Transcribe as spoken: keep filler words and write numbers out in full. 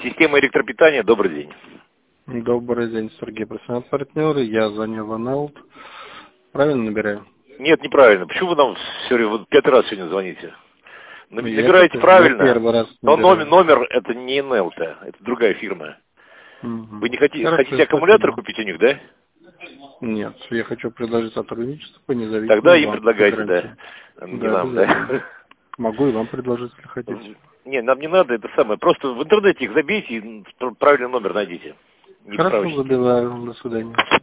Система электропитания, добрый день. Добрый день, Сергей, профессионал партнер. Я звоню в НЛ. Правильно набираю? Нет, неправильно. Почему вы нам все время, вот пятый раз сегодня звоните? Набираете Я правильно, первый раз но номер, набираю. номер это не эн эл тэ, это другая фирма. Угу. Вы не хотите, Хорошо, хотите аккумулятор спасибо. купить у них, да? Нет, я хочу предложить сотрудничество по независимому Тогда им банку. предлагайте, да. Не Да, нам, обязательно. да. Могу и вам предложить, если хотите. Не, нам не надо, это самое. Просто в интернете их забейте и правильный номер найдите. Не Хорошо, справочники. забиваю. До свидания.